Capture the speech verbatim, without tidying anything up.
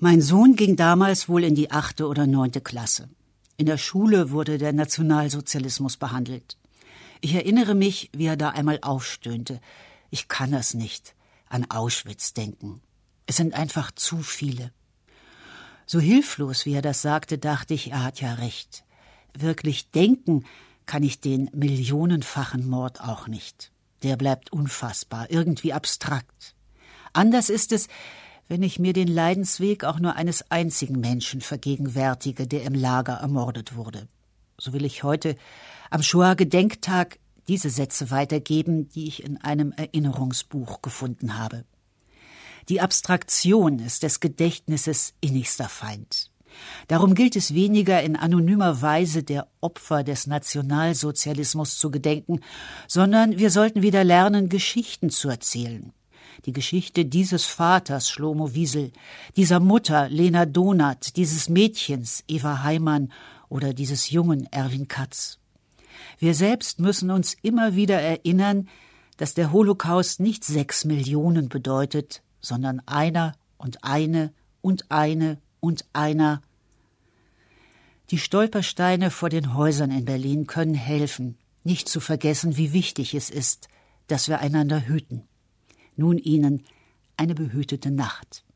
Mein Sohn ging damals wohl in die achte oder neunte Klasse. In der Schule wurde der Nationalsozialismus behandelt. Ich erinnere mich, wie er da einmal aufstöhnte. Ich kann das nicht, an Auschwitz denken. Es sind einfach zu viele. So hilflos, wie er das sagte, dachte ich, er hat ja recht. Wirklich denken kann ich den millionenfachen Mord auch nicht. Der bleibt unfassbar, irgendwie abstrakt. Anders ist es, wenn ich mir den Leidensweg auch nur eines einzigen Menschen vergegenwärtige, der im Lager ermordet wurde. So will ich heute am Shoah-Gedenktag diese Sätze weitergeben, die ich in einem Erinnerungsbuch gefunden habe. Die Abstraktion ist des Gedächtnisses innigster Feind. Darum gilt es weniger in anonymer Weise der Opfer des Nationalsozialismus zu gedenken, sondern wir sollten wieder lernen, Geschichten zu erzählen. Die Geschichte dieses Vaters, Shlomo Wiesel, dieser Mutter, Lena Donath, dieses Mädchens, Eva Heimann oder dieses Jungen, Erwin Katz. Wir selbst müssen uns immer wieder erinnern, dass der Holocaust nicht sechs Millionen bedeutet, sondern einer und eine und eine und einer. Die Stolpersteine vor den Häusern in Berlin können helfen, nicht zu vergessen, wie wichtig es ist, dass wir einander hüten. Nun Ihnen eine behütete Nacht.